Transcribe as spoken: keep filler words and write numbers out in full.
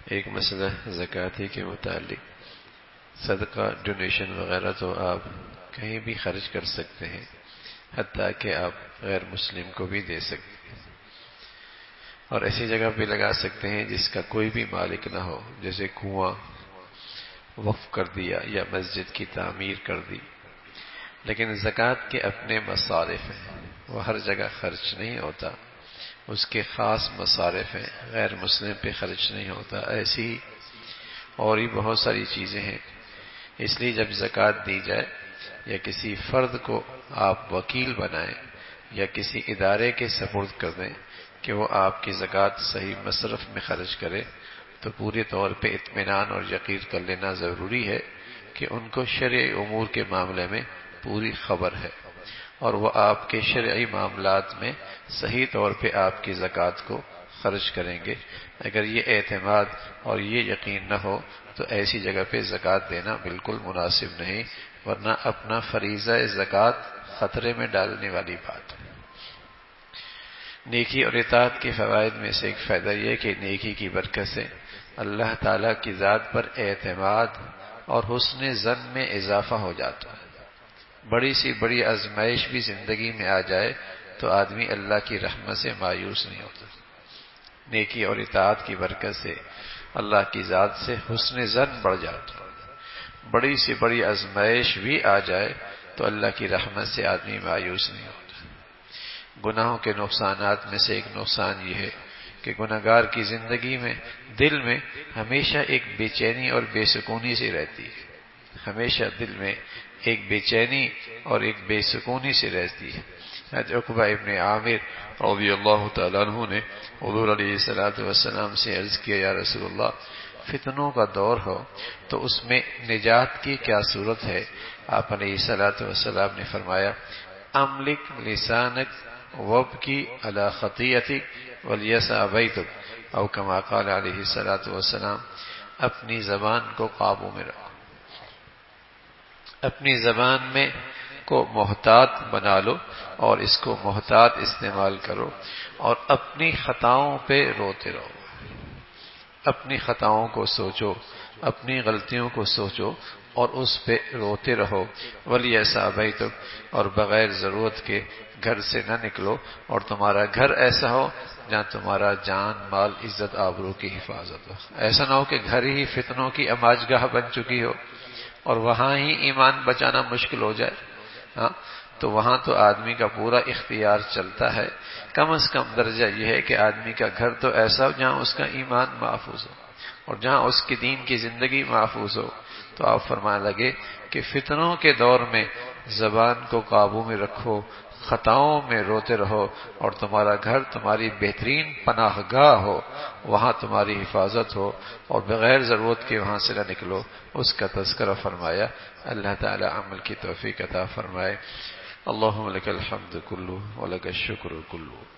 ایک مسئلہ زکوٰۃ کے متعلق، صدقہ ڈونیشن وغیرہ تو آپ کہیں بھی خرچ کر سکتے ہیں، حتیٰ کہ آپ غیر مسلم کو بھی دے سکتے ہیں، اور ایسی جگہ بھی لگا سکتے ہیں جس کا کوئی بھی مالک نہ ہو، جیسے کنواں وقف کر دیا یا مسجد کی تعمیر کر دی۔ لیکن زکوٰۃ کے اپنے مصارف ہیں، وہ ہر جگہ خرچ نہیں ہوتا، اس کے خاص مصارف ہیں، غیر مسلم پہ خرچ نہیں ہوتا۔ ایسی اور بھی بہت ساری چیزیں ہیں، اس لیے جب زکوٰۃ دی جائے یا کسی فرد کو آپ وکیل بنائیں یا کسی ادارے کے سپرد کر دیں کہ وہ آپ کی زکوٰۃ صحیح مصرف میں خرچ کرے، تو پورے طور پہ اطمینان اور یقین کر لینا ضروری ہے کہ ان کو شرعی امور کے معاملے میں پوری خبر ہے، اور وہ آپ کے شرعی معاملات میں صحیح طور پہ آپ کی زکوٰۃ کو خرچ کریں گے۔ اگر یہ اعتماد اور یہ یقین نہ ہو تو ایسی جگہ پہ زکوٰۃ دینا بالکل مناسب نہیں، ورنہ اپنا فریضہ زکوٰۃ خطرے میں ڈالنے والی بات ہے۔ نیکی اور اطاعت کے فوائد میں سے ایک فائدہ یہ کہ نیکی کی برکت سے اللہ تعالیٰ کی ذات پر اعتماد اور حسن ظن میں اضافہ ہو جاتا ہے۔ بڑی سی بڑی آزمائش بھی زندگی میں آ جائے تو آدمی اللہ کی رحمت سے مایوس نہیں ہوتا۔ نیکی اور اطاعت کی برکت سے اللہ کی ذات سے حسن ظن بڑھ جاتا ہے۔ بڑی سی بڑی آزمائش بھی آ جائے تو اللہ کی رحمت سے آدمی مایوس نہیں ہوتا۔ گناہوں کے نقصانات میں سے ایک نقصان یہ ہے کہ گناہگار کی زندگی میں دل میں ہمیشہ ایک بے چینی اور بے سکونی سی رہتی ہے، ہمیشہ دل میں ایک بے چینی اور ایک بے سکونی سی رہتی ہے۔ حضرت عقبہ ابن عامر رضی اللہ تعالیٰ عنہ نے حضور علیہ الصلوۃ والسلام سے عرض کیا، یا رسول اللہ، فتنوں کا دور ہو تو اس میں نجات کی کیا صورت ہے؟ آپ علیہ الصلوۃ والسلام نے فرمایا، املک لسانک وابکی علی خطیئتک ولیسع بیتک، او کما قال علیہ الصلوۃ والسلام، اپنی زبان کو قابو میں رکھو، اپنی زبان میں کو محتاط بنا لو اور اس کو محتاط استعمال کرو، اور اپنی خطاؤں پہ روتے رہو، اپنی خطاؤں کو سوچو، اپنی غلطیوں کو سوچو اور اس پہ روتے رہو۔ ولیسع بیتک، اور بغیر ضرورت کے گھر سے نہ نکلو، اور تمہارا گھر ایسا ہو جہاں تمہارا جان مال عزت آبرو کی حفاظت ہو۔ ایسا نہ ہو کہ گھر ہی فتنوں کی اماج گاہ بن چکی ہو اور وہاں ہی ایمان بچانا مشکل ہو جائے، ہاں تو وہاں تو آدمی کا پورا اختیار چلتا ہے۔ کم از کم درجہ یہ ہے کہ آدمی کا گھر تو ایسا ہو جہاں اس کا ایمان محفوظ ہو اور جہاں اس کی دین کی زندگی محفوظ ہو۔ تو آپ فرمانے لگے کہ فتنوں کے دور میں زبان کو قابو میں رکھو، خطاؤں میں روتے رہو، اور تمہارا گھر تمہاری بہترین پناہ گاہ ہو، وہاں تمہاری حفاظت ہو، اور بغیر ضرورت کے وہاں سے نہ نکلو، اس کا تذکرہ فرمایا۔ اللہ تعالی عمل کی توفیق عطا فرمائے۔ اللہم لک الحمد کلہ ولک الشکر کلہ۔